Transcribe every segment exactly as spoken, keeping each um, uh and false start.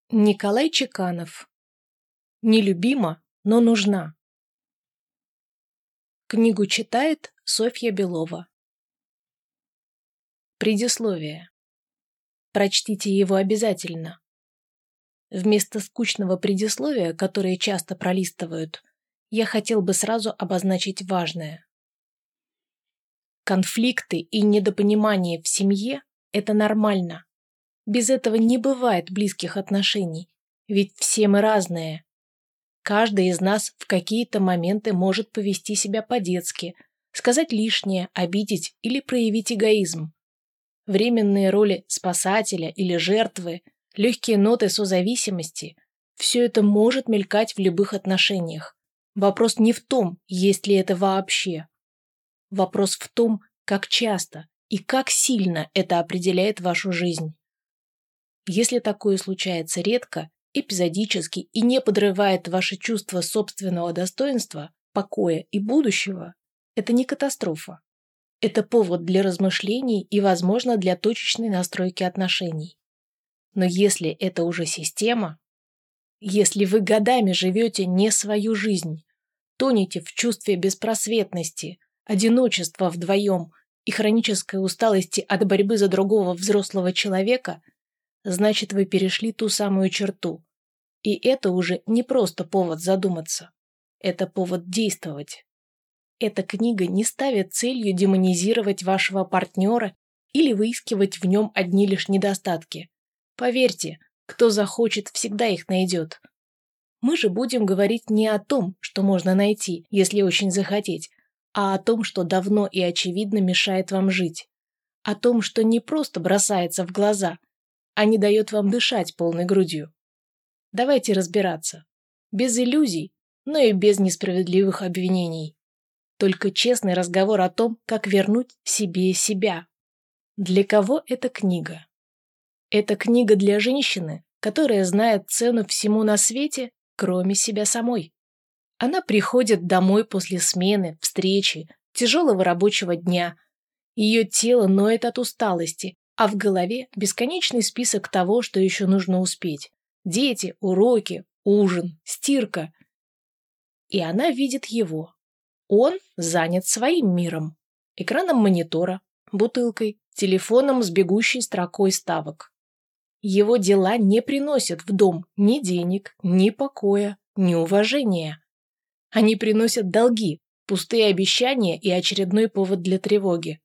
Николай Чеканов. Нелюбима, но нужна. Книгу читает Софья Белова. Предисловие. Прочтите его обязательно. Вместо скучного предисловия, которое часто пролистывают, я хотел бы сразу обозначить важное. Конфликты и недопонимание в семье – это нормально. Без этого не бывает близких отношений, ведь все мы разные. Каждый из нас в какие-то моменты может повести себя по-детски, сказать лишнее, обидеть или проявить эгоизм. Временные роли спасателя или жертвы, легкие ноты созависимости – все это может мелькать в любых отношениях. Вопрос не в том, есть ли это вообще. Вопрос в том, как часто и как сильно это определяет вашу жизнь. Если такое случается редко, эпизодически и не подрывает ваше чувство собственного достоинства, покоя и будущего, это не катастрофа. Это повод для размышлений и, возможно, для точечной настройки отношений. Но если это уже система, если вы годами живете не свою жизнь, тонете в чувстве беспросветности, одиночества вдвоем и хронической усталости от борьбы за другого взрослого человека, значит, вы перешли ту самую черту. И это уже не просто повод задуматься. Это повод действовать. Эта книга не ставит целью демонизировать вашего партнера или выискивать в нем одни лишь недостатки. Поверьте, кто захочет, всегда их найдет. Мы же будем говорить не о том, что можно найти, если очень захотеть, а о том, что давно и очевидно мешает вам жить. О том, что не просто бросается в глаза, а не дает вам дышать полной грудью. Давайте разбираться. Без иллюзий, но и без несправедливых обвинений. Только честный разговор о том, как вернуть себе себя. Для кого эта книга? Это книга для женщины, которая знает цену всему на свете, кроме себя самой. Она приходит домой после смены, встречи, тяжелого рабочего дня. Ее тело ноет от усталости, а в голове бесконечный список того, что еще нужно успеть. Дети, уроки, ужин, стирка. И она видит его. Он занят своим миром. Экраном монитора, бутылкой, телефоном с бегущей строкой ставок. Его дела не приносят в дом ни денег, ни покоя, ни уважения. Они приносят долги, пустые обещания и очередной повод для тревоги.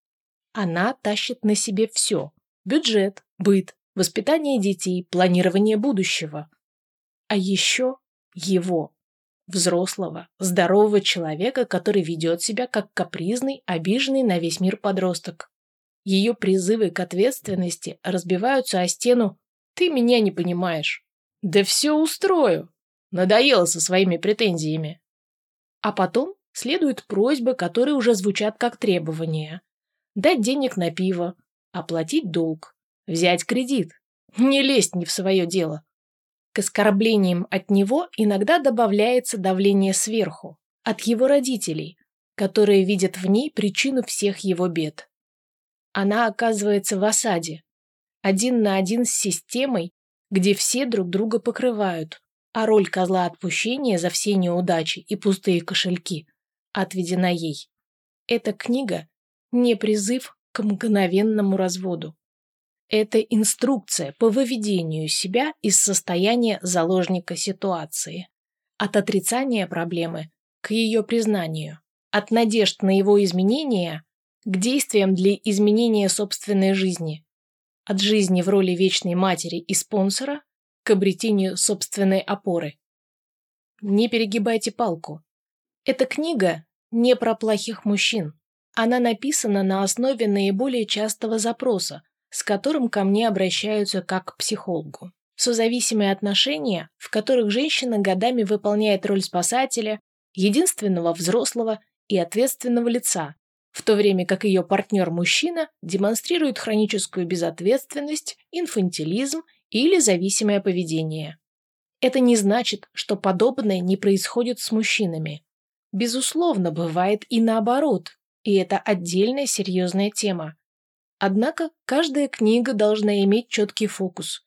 Она тащит на себе все – бюджет, быт, воспитание детей, планирование будущего. А еще его, взрослого, здорового человека, который ведет себя как капризный, обиженный на весь мир подросток. Ее призывы к ответственности разбиваются о стену «ты меня не понимаешь». «Да все устрою!» Надоело со своими претензиями. А потом следуют просьбы, которые уже звучат как требования. Дать денег на пиво, оплатить долг, взять кредит, не лезть не в свое дело. К оскорблениям от него иногда добавляется давление сверху, от его родителей, которые видят в ней причину всех его бед. Она оказывается в осаде, один на один с системой, где все друг друга покрывают, а роль козла отпущения за все неудачи и пустые кошельки отведена ей. Эта книга не призыв к мгновенному разводу. Это инструкция по выведению себя из состояния заложника ситуации, от отрицания проблемы к ее признанию, от надежд на его изменения к действиям для изменения собственной жизни, от жизни в роли вечной матери и спонсора к обретению собственной опоры. Не перегибайте палку. Эта книга не про плохих мужчин. Она написана на основе наиболее частого запроса, с которым ко мне обращаются как к психологу. Созависимые отношения, в которых женщина годами выполняет роль спасателя, единственного взрослого и ответственного лица, в то время как ее партнер-мужчина демонстрирует хроническую безответственность, инфантилизм или зависимое поведение. Это не значит, что подобное не происходит с мужчинами. Безусловно, бывает и наоборот, и это отдельная серьезная тема. Однако каждая книга должна иметь четкий фокус.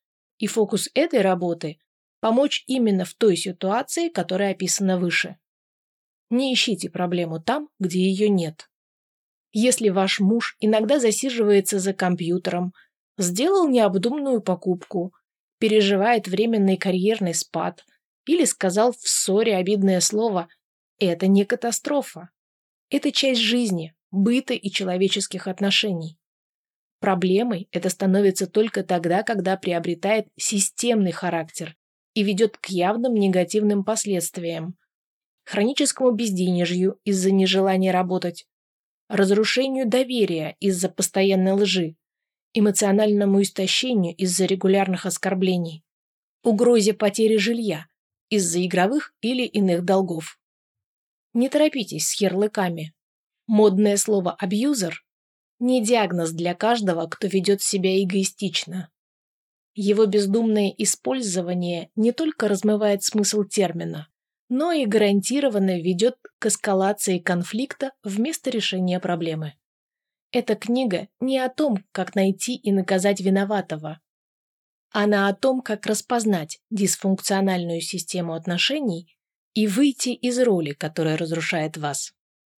И фокус этой работы – помочь именно в той ситуации, которая описана выше. Не ищите проблему там, где ее нет. Если ваш муж иногда засиживается за компьютером, сделал необдуманную покупку, переживает временный карьерный спад или сказал в ссоре обидное слово, это не катастрофа. Это часть жизни, быта и человеческих отношений. Проблемой это становится только тогда, когда приобретает системный характер и ведет к явным негативным последствиям, хроническому безденежью из-за нежелания работать, разрушению доверия из-за постоянной лжи, эмоциональному истощению из-за регулярных оскорблений, угрозе потери жилья из-за игровых или иных долгов. Не торопитесь с ярлыками. Модное слово «абьюзер» – не диагноз для каждого, кто ведет себя эгоистично. Его бездумное использование не только размывает смысл термина, но и гарантированно ведет к эскалации конфликта вместо решения проблемы. Эта книга не о том, как найти и наказать виноватого. Она о том, как распознать дисфункциональную систему отношений и выйти из роли, которая разрушает вас.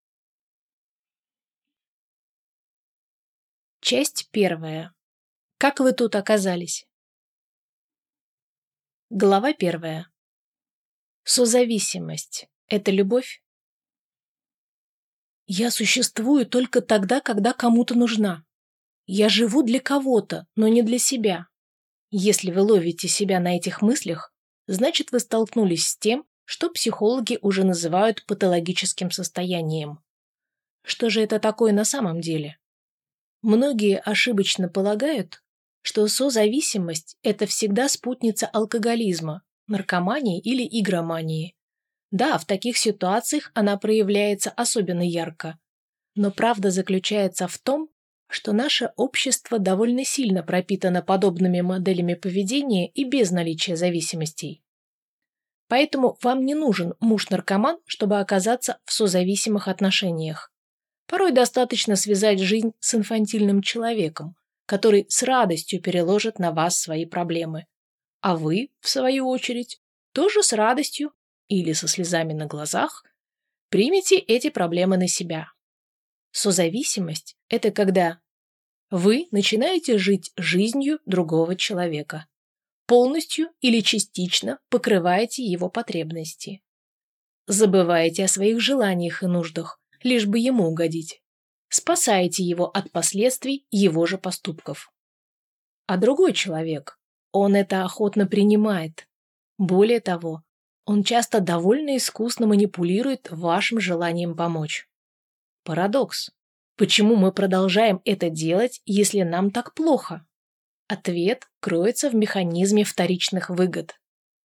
Часть первая. Как вы тут оказались? Глава первая. Созависимость – это любовь? Я существую только тогда, когда кому-то нужна. Я живу для кого-то, но не для себя. Если вы ловите себя на этих мыслях, значит, вы столкнулись с тем, что психологи уже называют патологическим состоянием. Что же это такое на самом деле? Многие ошибочно полагают, что созависимость – это всегда спутница алкоголизма, наркомании или игромании. Да, в таких ситуациях она проявляется особенно ярко. Но правда заключается в том, что наше общество довольно сильно пропитано подобными моделями поведения и без наличия зависимостей. Поэтому вам не нужен муж-наркоман, чтобы оказаться в созависимых отношениях. Порой достаточно связать жизнь с инфантильным человеком, который с радостью переложит на вас свои проблемы. А вы, в свою очередь, тоже с радостью или со слезами на глазах примите эти проблемы на себя. Созависимость – это когда вы начинаете жить жизнью другого человека, полностью или частично покрываете его потребности. Забываете о своих желаниях и нуждах, лишь бы ему угодить. Спасаете его от последствий его же поступков. А другой человек, он это охотно принимает. Более того, он часто довольно искусно манипулирует вашим желанием помочь. Парадокс. Почему мы продолжаем это делать, если нам так плохо? Ответ кроется в механизме вторичных выгод.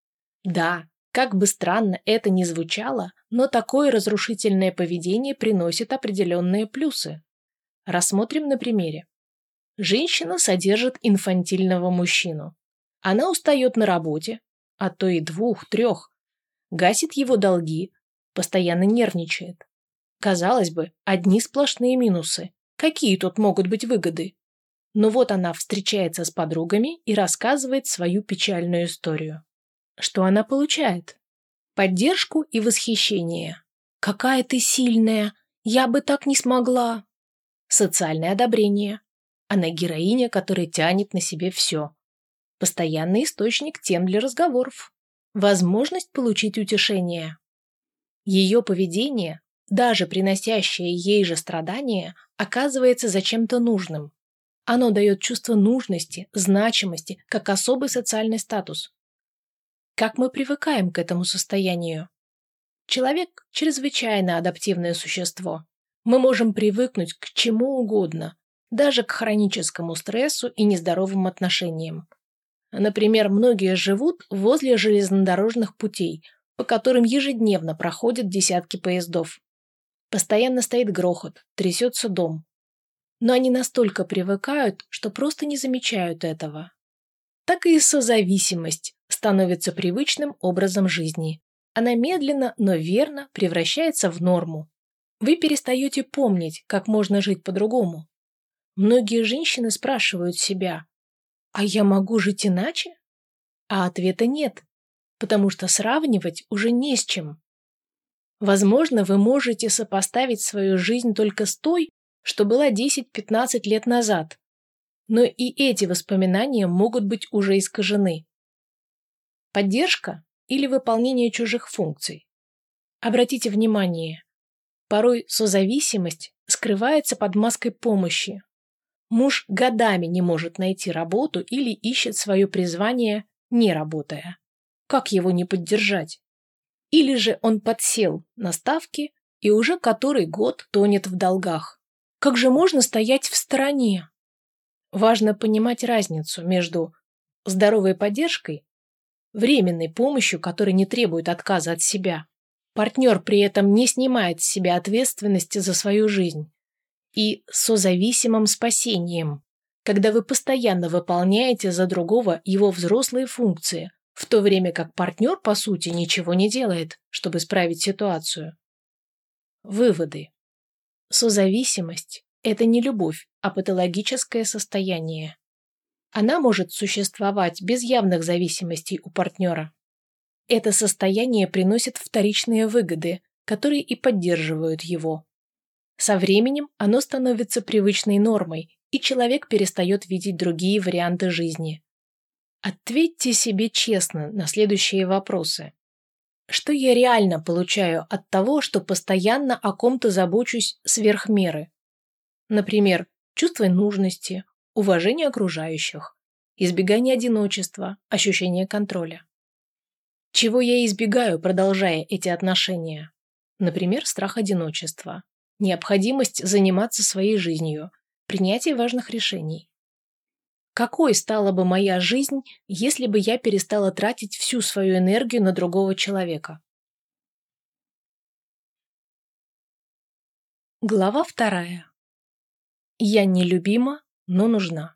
Да, как бы странно это ни звучало, но такое разрушительное поведение приносит определенные плюсы. Рассмотрим на примере. Женщина содержит инфантильного мужчину. Она устает на работе, а то и двух-трех, гасит его долги, постоянно нервничает. Казалось бы, одни сплошные минусы. Какие тут могут быть выгоды? Но вот она встречается с подругами и рассказывает свою печальную историю. Что она получает? Поддержку и восхищение. «Какая ты сильная! Я бы так не смогла!» Социальное одобрение. Она героиня, которая тянет на себе все. Постоянный источник тем для разговоров. Возможность получить утешение. Ее поведение, даже приносящее ей же страдания, оказывается зачем-то нужным. Оно дает чувство нужности, значимости, как особый социальный статус. Как мы привыкаем к этому состоянию? Человек – чрезвычайно адаптивное существо. Мы можем привыкнуть к чему угодно, даже к хроническому стрессу и нездоровым отношениям. Например, многие живут возле железнодорожных путей, по которым ежедневно проходят десятки поездов. Постоянно стоит грохот, трясется дом. Но они настолько привыкают, что просто не замечают этого. Так и созависимость становится привычным образом жизни. Она медленно, но верно превращается в норму. Вы перестаете помнить, как можно жить по-другому. Многие женщины спрашивают себя: «А я могу жить иначе?» А ответа нет, потому что сравнивать уже не с чем. Возможно, вы можете сопоставить свою жизнь только с той, что была десять-пятнадцать лет назад, но и эти воспоминания могут быть уже искажены. Поддержка или выполнение чужих функций? Обратите внимание, порой созависимость скрывается под маской помощи. Муж годами не может найти работу или ищет свое призвание, не работая. Как его не поддержать? Или же он подсел на ставки и уже который год тонет в долгах. Как же можно стоять в стороне? Важно понимать разницу между здоровой поддержкой, временной помощью, которая не требует отказа от себя. Партнер при этом не снимает с себя ответственности за свою жизнь. И созависимым спасением, когда вы постоянно выполняете за другого его взрослые функции, в то время как партнер, по сути, ничего не делает, чтобы исправить ситуацию. Выводы. Созависимость – это не любовь, а патологическое состояние. Она может существовать без явных зависимостей у партнера. Это состояние приносит вторичные выгоды, которые и поддерживают его. Со временем оно становится привычной нормой, и человек перестает видеть другие варианты жизни. Ответьте себе честно на следующие вопросы. Что я реально получаю от того, что постоянно о ком-то забочусь сверх меры? Например, чувство нужности, уважение окружающих, избегание одиночества, ощущение контроля. Чего я избегаю, продолжая эти отношения? Например, страх одиночества, необходимость заниматься своей жизнью, принятие важных решений. Какой стала бы моя жизнь, если бы я перестала тратить всю свою энергию на другого человека? Глава вторая. Я нелюбима, но нужна.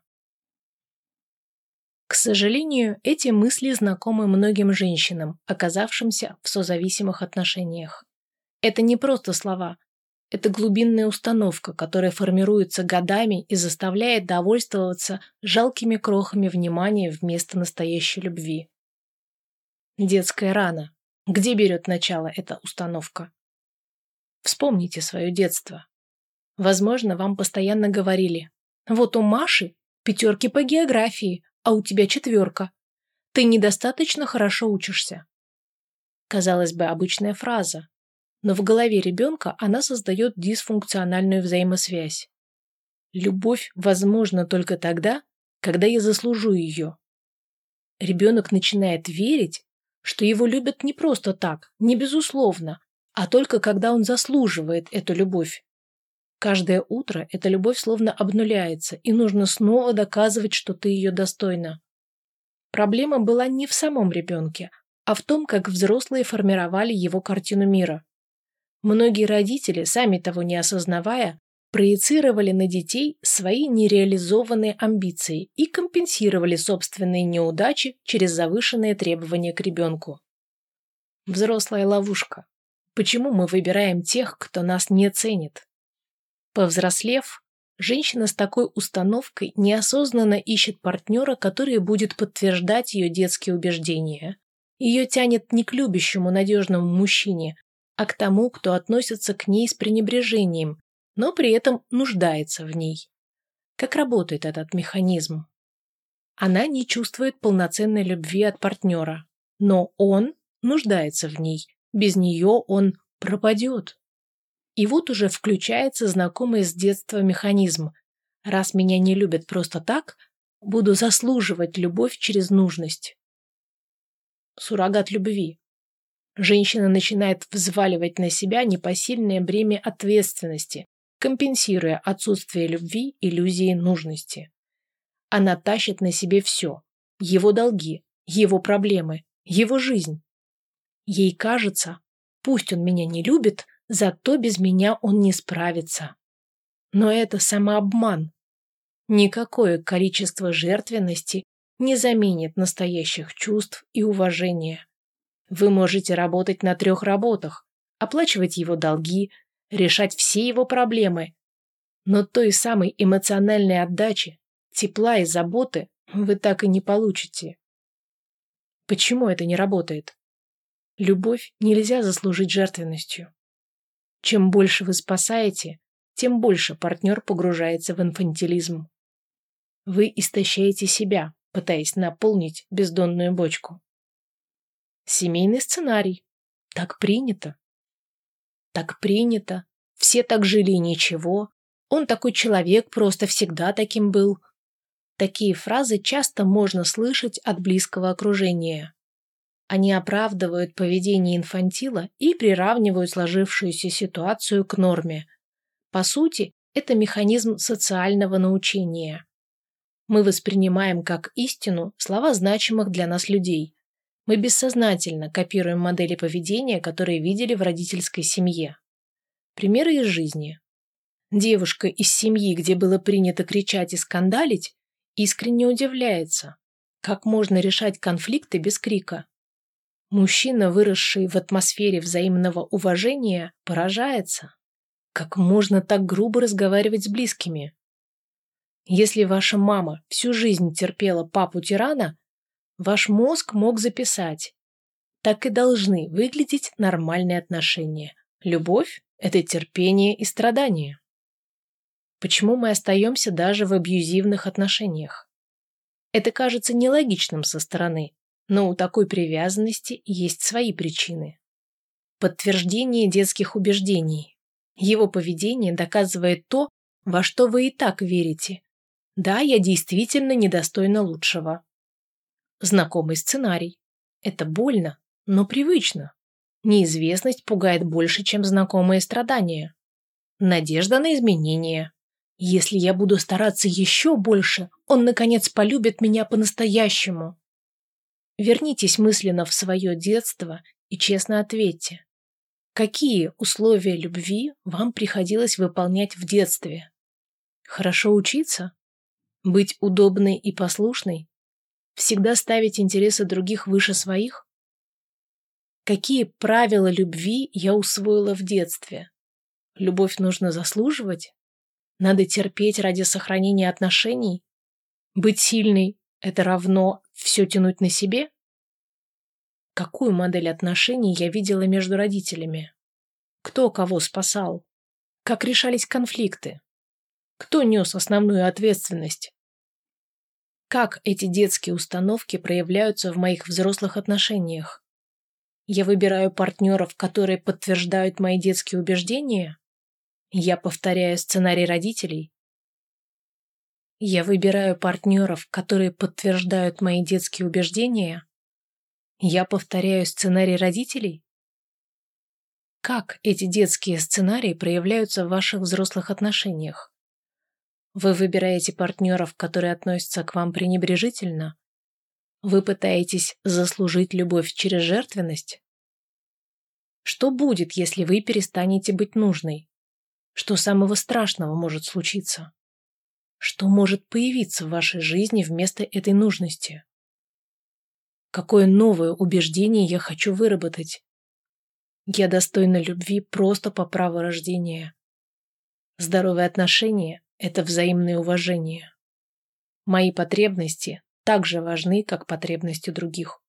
К сожалению, эти мысли знакомы многим женщинам, оказавшимся в созависимых отношениях. Это не просто слова. Это глубинная установка, которая формируется годами и заставляет довольствоваться жалкими крохами внимания вместо настоящей любви. Детская рана. Где берет начало эта установка? Вспомните свое детство. Возможно, вам постоянно говорили: «Вот у Маши пятерки по географии, а у тебя четверка. Ты недостаточно хорошо учишься». Казалось бы, обычная фраза. Но в голове ребенка она создает дисфункциональную взаимосвязь. Любовь возможна только тогда, когда я заслужу ее. Ребенок начинает верить, что его любят не просто так, не безусловно, а только когда он заслуживает эту любовь. Каждое утро эта любовь словно обнуляется, и нужно снова доказывать, что ты ее достойна. Проблема была не в самом ребенке, а в том, как взрослые формировали его картину мира. Многие родители, сами того не осознавая, проецировали на детей свои нереализованные амбиции и компенсировали собственные неудачи через завышенные требования к ребенку. Взрослая ловушка. Почему мы выбираем тех, кто нас не ценит? Повзрослев, женщина с такой установкой неосознанно ищет партнера, который будет подтверждать ее детские убеждения. Ее тянет не к любящему, надежному мужчине, а к тому, кто относится к ней с пренебрежением, но при этом нуждается в ней. Как работает этот механизм? Она не чувствует полноценной любви от партнера, но он нуждается в ней, без нее он пропадет. И вот уже включается знакомый с детства механизм. Раз меня не любят просто так, буду заслуживать любовь через нужность. Суррогат любви. Женщина начинает взваливать на себя непосильное бремя ответственности, компенсируя отсутствие любви иллюзией нужности. Она тащит на себе все – его долги, его проблемы, его жизнь. Ей кажется, пусть он меня не любит, зато без меня он не справится. Но это самообман. Никакое количество жертвенности не заменит настоящих чувств и уважения. Вы можете работать на трех работах, оплачивать его долги, решать все его проблемы. Но той самой эмоциональной отдачи, тепла и заботы вы так и не получите. Почему это не работает? Любовь нельзя заслужить жертвенностью. Чем больше вы спасаете, тем больше партнер погружается в инфантилизм. Вы истощаете себя, пытаясь наполнить бездонную бочку. Семейный сценарий. Так принято. Так принято. Все так жили и ничего. Он такой человек, просто всегда таким был. Такие фразы часто можно слышать от близкого окружения. Они оправдывают поведение инфантила и приравнивают сложившуюся ситуацию к норме. По сути, это механизм социального научения. Мы воспринимаем как истину слова значимых для нас людей. Мы бессознательно копируем модели поведения, которые видели в родительской семье. Примеры из жизни. Девушка из семьи, где было принято кричать и скандалить, искренне удивляется, как можно решать конфликты без крика. Мужчина, выросший в атмосфере взаимного уважения, поражается, как можно так грубо разговаривать с близкими. Если ваша мама всю жизнь терпела папу-тирана, ваш мозг мог записать: так и должны выглядеть нормальные отношения. Любовь – это терпение и страдание. Почему мы остаемся даже в абьюзивных отношениях? Это кажется нелогичным со стороны, но у такой привязанности есть свои причины. Подтверждение детских убеждений. Его поведение доказывает то, во что вы и так верите. Да, я действительно недостойна лучшего. Знакомый сценарий. Это больно, но привычно. Неизвестность пугает больше, чем знакомые страдания. Надежда на изменения. Если я буду стараться еще больше, он, наконец, полюбит меня по-настоящему. Вернитесь мысленно в свое детство и честно ответьте, какие условия любви вам приходилось выполнять в детстве? Хорошо учиться? Быть удобной и послушной? Всегда ставить интересы других выше своих? Какие правила любви я усвоила в детстве? Любовь нужно заслуживать? Надо терпеть ради сохранения отношений? Быть сильной – это равно все тянуть на себе? Какую модель отношений я видела между родителями? Кто кого спасал? Как решались конфликты? Кто нес основную ответственность? Как эти детские установки проявляются в моих взрослых отношениях? Я выбираю партнеров, которые подтверждают мои детские убеждения? Я повторяю сценарий родителей? Я выбираю партнеров, которые подтверждают мои детские убеждения? Я повторяю сценарий родителей? Как эти детские сценарии проявляются в ваших взрослых отношениях? Вы выбираете партнеров, которые относятся к вам пренебрежительно? Вы пытаетесь заслужить любовь через жертвенность? Что будет, если вы перестанете быть нужной? Что самого страшного может случиться? Что может появиться в вашей жизни вместо этой нужности? Какое новое убеждение я хочу выработать? Я достойна любви просто по праву рождения. Здоровые отношения – это взаимное уважение. Мои потребности так же важны, как потребности других.